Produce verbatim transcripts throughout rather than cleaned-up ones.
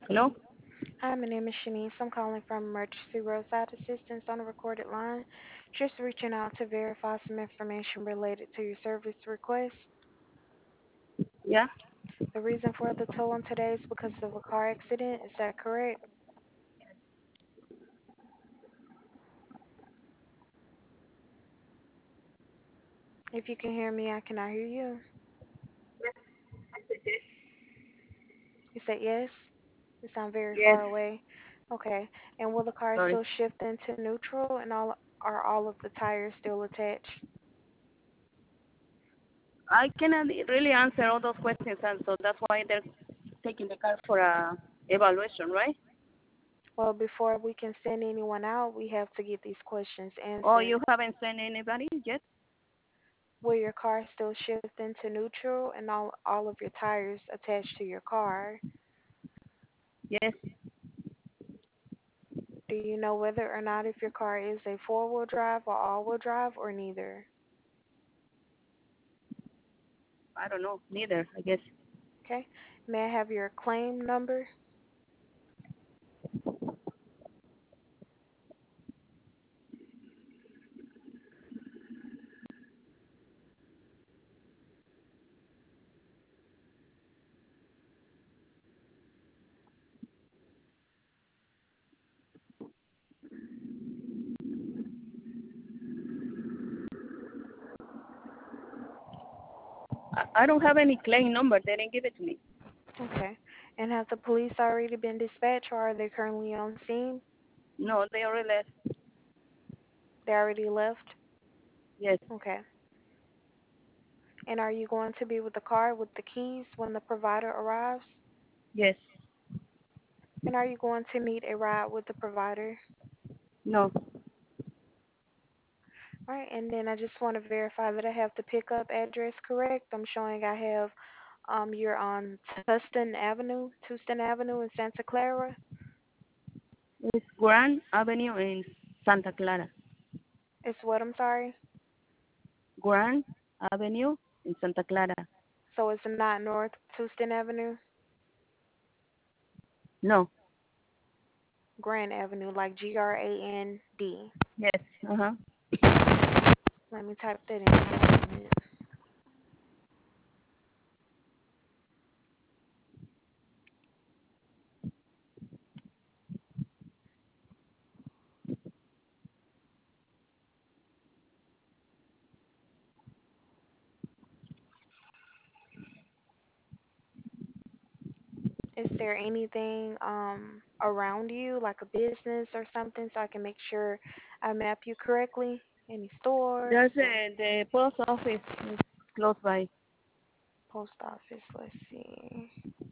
Hello? Hi, my name is Shanice. I'm calling from Emergency Roadside Assistance on a recorded line. Just reaching out to verify some information related to your service request. Yeah? The reason for the tow on today is because of a car accident. Is that correct? If you can hear me, I cannot hear you. You said yes? You sound very Yes. far away. Okay. And will the car Sorry. still shift into neutral and all are all of the tires still attached? I cannot really answer all those questions, and so that's why they're taking the car for a evaluation, right? Well, before we can send anyone out, we have to get these questions Oh, answered. you haven't sent anybody yet? Will your car still shift into neutral and all all of your tires attached to your car? Yes. Do you know whether or not if your car is a four-wheel drive or all-wheel drive or neither? I don't know. Neither, I guess. Okay. May I have your claim number? I, I don't have any claim number. They didn't give it to me. Okay. And have the police already been dispatched or are they currently on scene? No, they already left. They already left? Yes. Okay. And are you going to be with the car with the keys when the provider arrives? Yes. And are you going to need a ride with the provider? No. All right, and then I just want to verify that I have the pickup address correct. I'm showing I have um you're on Tustin Avenue, Tustin Avenue in Santa Clara. It's Grand Avenue in Santa Clara. It's what I'm sorry. Grand Avenue in Santa Clara. So it's not North Tustin Avenue, No. Grand Avenue, like G R A N D. Yes. Uh-huh. Let me type that in. One minute. Is there anything um around you, like a business or something, so I can make sure I map you correctly? Any stores There's or a, the post office is close by. post office? Let's see.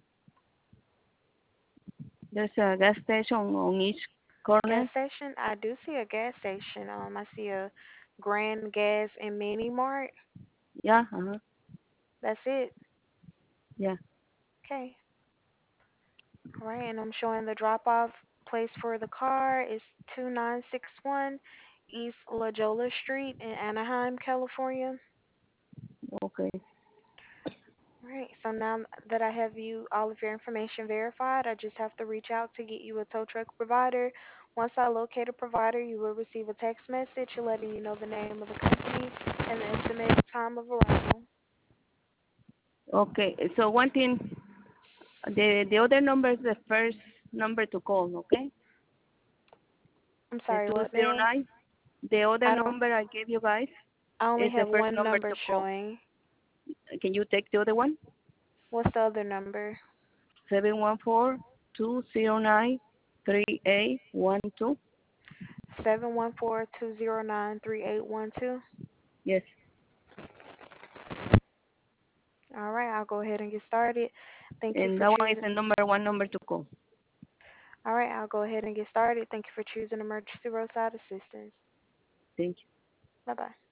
There's a gas station on each Gas corner. station? I do see a gas station. Um, I see a Grand Gas and Mini Mart. Yeah. Uh-huh. That's it. Yeah. Okay. All right, and I'm showing the drop-off place for the car is two nine six one East La Jolla Street in Anaheim, California. Okay. All right, so now that I have you all of your information verified, I just have to reach out to get you a tow truck provider. Once I locate a provider, you will receive a text message letting you know the name of the company and the estimated time of arrival. Okay. So one thing, the the other number is the first number to call. Okay. I'm The sorry, two what, zero ma'am? nine. The other I don't. number I gave you guys I only is the have first one number number to call. showing. Can you take the other one? What's the other number? Seven one four two zero nine three eight one two. Seven one four two zero nine three eight one two. Yes. All right, I'll go ahead and get started. Thank you And for that one is choosing. the number one number to call. All right, I'll go ahead and get started. Thank you for choosing Emergency Roadside Assistance. Thank you. Bye bye.